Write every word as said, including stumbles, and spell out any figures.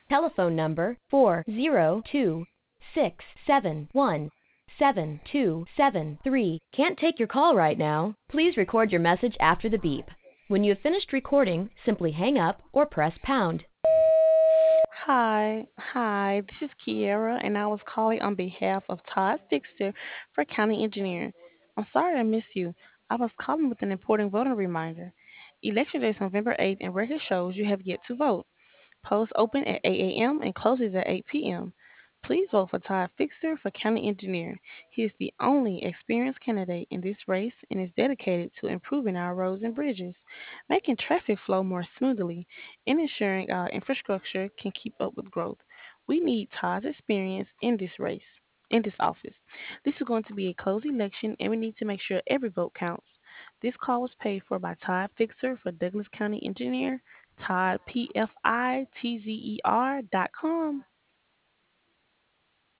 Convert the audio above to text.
Telephone number four zero two six seven one seven two seven three can't take your call right now. Please record your message after the beep. When you have finished recording, simply hang up or press pound. Hi, hi, this is Kiera, and I was calling on behalf of Todd Fixter for County Engineer. I'm sorry I missed you. I was calling with an important voting reminder. Election day is November eighth, and record shows you have yet to vote. Polls open at eight a m and closes at eight p m. Please vote for Todd Fixter for County Engineer. He is the only experienced candidate in this race and is dedicated to improving our roads and bridges, making traffic flow more smoothly, and ensuring our infrastructure can keep up with growth. We need Todd's experience in this race, in this office. This is going to be a close election, and we need to make sure every vote counts. This call was paid for by Todd Fixer for Douglas County Engineer, Todd, P F I T Z E R dot com.